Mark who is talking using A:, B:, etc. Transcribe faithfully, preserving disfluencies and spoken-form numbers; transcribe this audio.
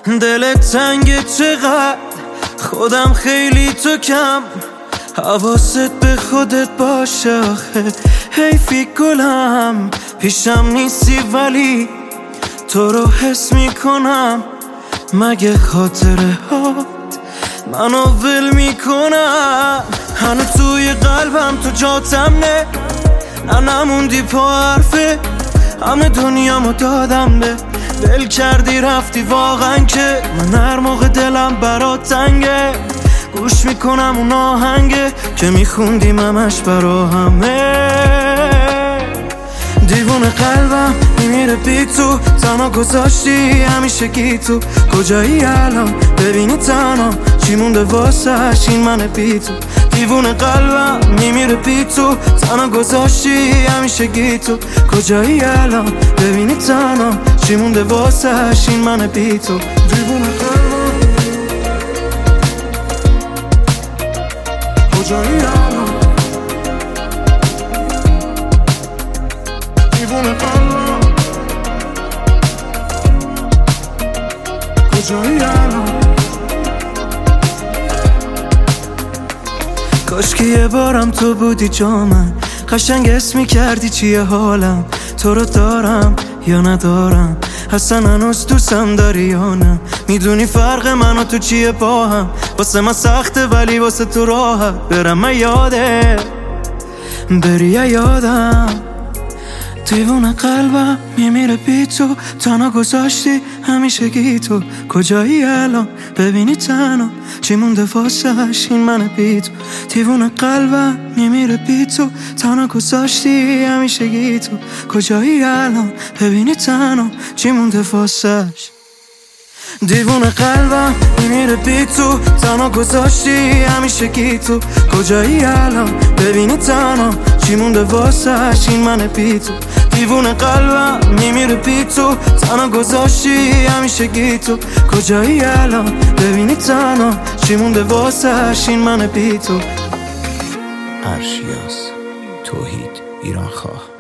A: دلت تنگه چقدر، خودم خیلی تو کم. حواست به خودت باشه آخه حیفی گلم. پیشم نیستی ولی تو رو حس میکنم. مگه خاطره هات منو ول میکنم؟ هنو توی قلبم تو جاتم نه، نه نموندی پا حرفه. همه دنیامو دادم به ول کردی رفتی واقعا که من هر موقع دلم برات تنگه گوش میکنم اون آهنگه که میخوندیم همش برا همه. دیوونه قلبم میمیره بی تو، تنها گذاشتی همیشه گی تو. کجایی الان ببینی تنها چی مونده واسش این من بی تو. دیوونه قلبم میمیره بی تو، تنها گذاشتی همیشه گی تو. کجایی الان ببینی تنها چی مونده واسش این من بی تو. دیوونه قلبم کجایی الان، دیوونه قلبم کجایی الان. کاش که یه بارم تو بودی جا من، قشنگ اسمی کردی چیه حالم. تو رو دارم یا ندارم، اصلا هنوز دوستم داری یا نه. میدونی فرق من و تو چیه با هم، واسه من سخته ولی واسه تو راحت. برم من یاده بری یا یادم. دیوونه قلبم میمیره بی تو، تنها گذاشتی همیشه گی تو. کجایی الان ببینی تنها چی مونده واسش این من بی تو. دیوونه قلبم میمیره بی تو، تنها گذاشتی همیشه گی تو. کجایی الان ببینی تنها چی مونده واسش. دیوونه قلبم میمیره بی تو، تنها گذاشتی همیشه گی تو. کجایی الان ببینی تنها چی مونده واسش این من بی تو. دیوونه قلبم میمیره بی تو، تنها گذاشتی همیشه گی تو. کجایی الان ببینی تنها چی مونده واسش این من بی تو.
B: ارشیاس توحید ایران خواه.